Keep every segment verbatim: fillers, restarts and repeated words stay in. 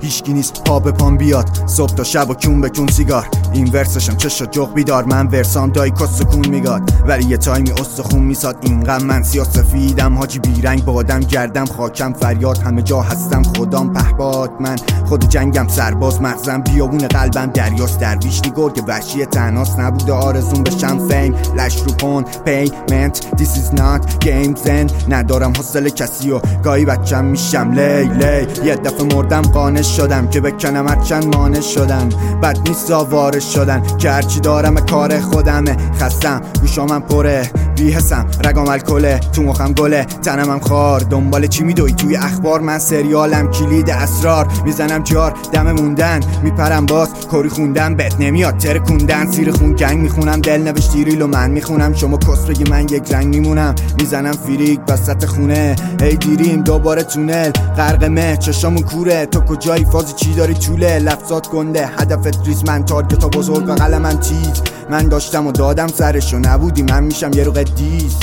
هیچکی نیست پا به پام بیاد. صبح تا شب و کون به کون سیگار، این ورسشم چشا جغ بیدار، من ورسام دایی کس سکون میگاد. ولی یه تایمی استخون میساد، اینقدر من سیاه سفیدم حاجی بیرنگ بادم گردم خاکم فریاد همه جا هستم خدام پهباد. من خود جنگم سرباز مغزم بیابون قلبم دریاست، درویش گرگ وحشی تناس نبوده آرزون بشم فیم. لش رو پون پیمنت this is not game zen، ندارم حوصله کسی و گاهی بچم میشم لی لی. یه دفعه مردم قانع شدم که بکنم هرچند مانع شدن، بد نیست وارش شدن که هرچی دارم کار خودمه. خستم گوشامم پره بیحسم رگام الکله تو مخم گله تنمم خار. دنبال چی میدوی توی اخبار؟ من سریالم کلید اسرار، میزنم جار دم موندن میپرم باز کاری خوندم بهت نمیاد ترکوندن. زیر خون جنگ میخونم دل نوشتی ریلو من میخونم، شما کس بگی من یک رنگ میمونم. میزنم فریک وسط خونه ای دیریم دوباره تونل غرق مه چشامون کوره. تو کجایی فازی چی داری طوله لفظات گنده هدفت ریز من تارگتا بزرگ و قلمم تیز. من داشتم و دادم سرشو نبودی من میشم یه رو قدیس.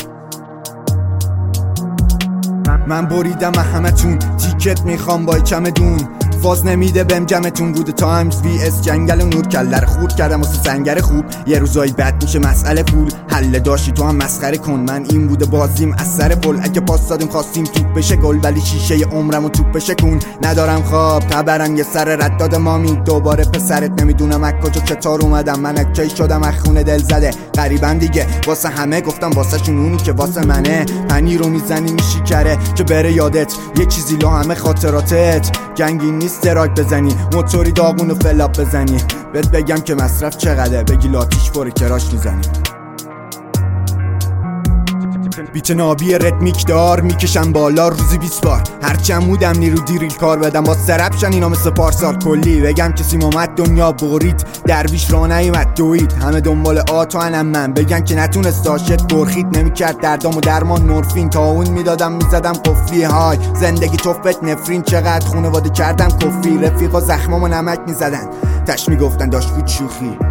من بریدم همتون تیکت میخوام با چمدون، فاز نمیده بهم جمعتون. بود تایمز وی اس جنگل و نور کلر خورد کردم واسه سنگر خوب. یه روزایی بد میشه مسئله پول، حل داشتی تو هم مسخره کن. من این بوده بازیم از سر پل، اگه پاس دادیم خواستیم توپ بشه گل، ولی شیشه عمرمو توپ بشه کون. ندارم خواب تبرم یه سر رد داد مامی دوباره پسرت نمیدونم از کجا چطور اومدم. من اکی شدم از خونه دل زده غریبم دیگه واسه همه گفتم واسه شون اونی که واسه منه. پنی رو میزنی میشیکره که بره یادت یه چیزی لو همه خاطراتت. گنگی نیست دراگ بزنی موتوری داغون و فلاپ بزنی، بهت بگم که مصرف چقدره بگی لاتیش فوری کراش میزنی. بیت نابی ریتمیک دار میکشم بالا روزی بیست بار، هرچند مودم نیرو دیریل کار بدم با سرپشن اینا مثل پارسال. کلی بگم کسی اومد دنیا برید درویش را نیومد دوید، همه دنبال آتو انم من بگن که نتونست داشت برخید نمیکرد دردام و درمان نورفین تا اون میدادم میزدم قفلی. های زندگی توفت نفرین چقدر خونواده کردم کفری، رفیقا زخمامو نمک میزدن تش میگفتن داشت بود شوخی.